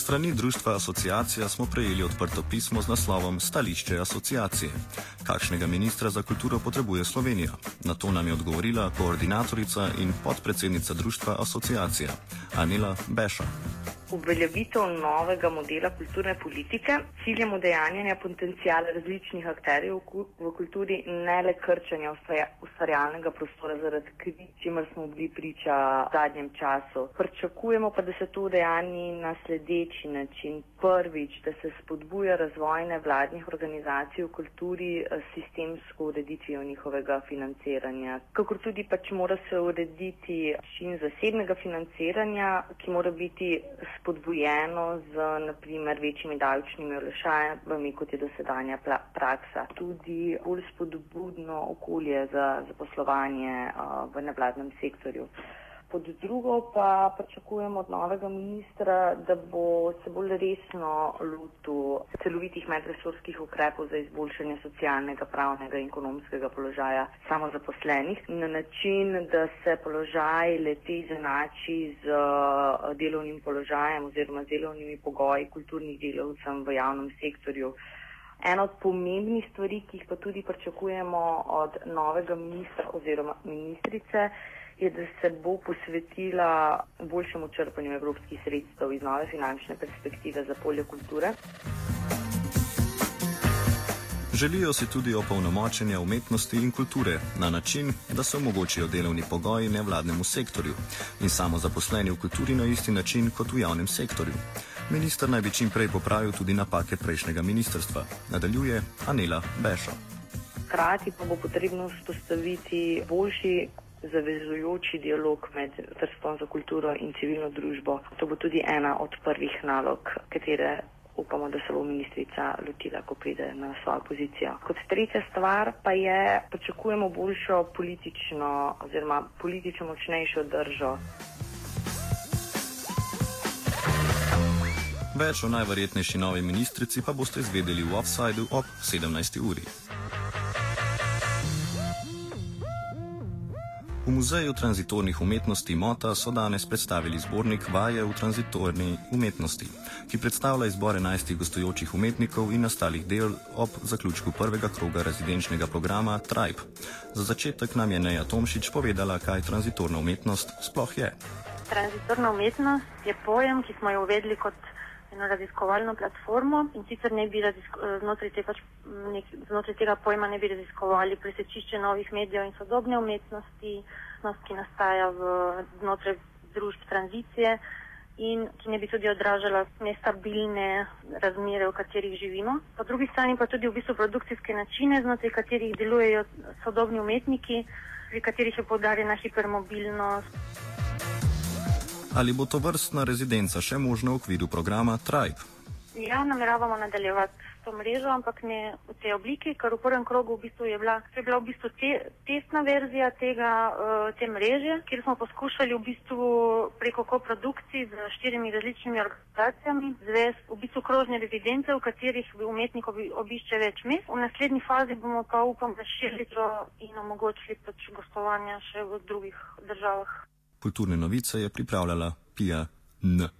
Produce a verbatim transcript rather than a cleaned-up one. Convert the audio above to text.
strani društva Asociacija smo prejeli odprto pismo z naslovom Stališče asociacije. Kakšnega ministra za kulturo potrebuje Slovenija? Na to nam je odgovorila koordinatorica in podpredsednica društva Asociacija, Anela Beša. Uveljavitev novega modela kulturne politike, ciljem udejanjanja potencijala različnih akterjev v kulturi, ne le krčanja ustvarjalnega prostora zaradi kriz, čimer smo bili priča v zadnjem času. Pričakujemo pa, da se to udejanji na sledeči način. Prvič, da se spodbuja razvoj nevladnih organizacij v kulturi s sistemsko ureditvijo njihovega financiranja. Kakor tudi pač mora se urediti način zasebnega financiranja, ki mora biti spodbujeno z, na primer, večjimi davčnimi olajšavami, kot je dosedanja praksa. Tudi bolj spodbudno okolje za zaposlovanje v nevladnem sektorju. Pod drugo pa pričakujemo od novega ministra, da bo se bolj resno lotil celovitih medresorskih ukrepov za izboljšanje socialnega, pravnega in ekonomskega položaja samozaposlenih na način, da se položaj le-te izenači z delovnim položajem oziroma z delovnimi pogoji kulturnih delavcev v javnem sektorju. Ena od pomembnih stvari, ki jih pa tudi pričakujemo od novega ministra oziroma ministrice, je, da se bo posvetila boljšemu črpanju evropskih sredstev iz nove finančne perspektive za polje kulture. Želijo si tudi opolnomočenja umetnosti in kulture na način, da se omogočijo delovni pogoji nevladnemu sektorju in samozaposleni v kulturi na isti način kot v javnem sektorju. Minister naj bi čim prej popravil tudi napake prejšnjega ministrstva. Nadaljuje Anela Beša. Hkrati pa bo potrebno vzpostaviti boljši zavezujoči dialog med Ministrstvom za kulturo in civilno družbo. To bo tudi ena od prvih nalog, katere upamo, da se bo ministrica lotila, ko pride na svojo pozicijo. Kot tretja stvar pa je, pričakujemo boljšo politično oziroma politično močnejšo držo. Več o najverjetnejši novi ministrici pa boste izvedeli v Offsideu ob sedemnajsti uri. V Muzeju tranzitornih umetnosti Mota so danes predstavili zbornik Vaje v tranzitorni umetnosti, ki predstavlja izbor enajstih gostujočih umetnikov in nastalih del ob zaključku prvega kroga rezidenčnega programa Tribe. Za začetek nam je Neja Tomšič povedala, kaj tranzitorna umetnost sploh je. Tranzitorna umetnost je pojem, ki smo jo uvedli kot eno raziskovalno platformo in sicer ne bi znotraj, te pač, nek, znotraj tega pojma ne bi raziskovali presečišče novih medijev in sodobne umetnosti, ki nastaja v, znotraj družb tranzicije in ki ne bi tudi odražala nestabilne razmere, v katerih živimo. Po drugi strani pa tudi v bistvu produkcijske načine, znotraj katerih delujejo sodobni umetniki, pri katerih je poudarjena hipermobilnost. Ali bo to vrstna rezidenca še možna v okviru programa Tribe? Ja, nameravamo nadaljevati to mrežo, ampak ne v tej obliki, ker v prvem krogu v bistvu je bila, je bila v bistvu te, testna verzija tega, te mreže, kjer smo poskušali v bistvu preko koprodukcij z štirimi različnimi organizacijami zvesti v bistvu krožne rezidence, v katerih umetnik obišče več mest. V naslednji fazi bomo pa upam razširili in omogočili pač gostovanja še v drugih državah. Kulturne novice je pripravljala Pija N.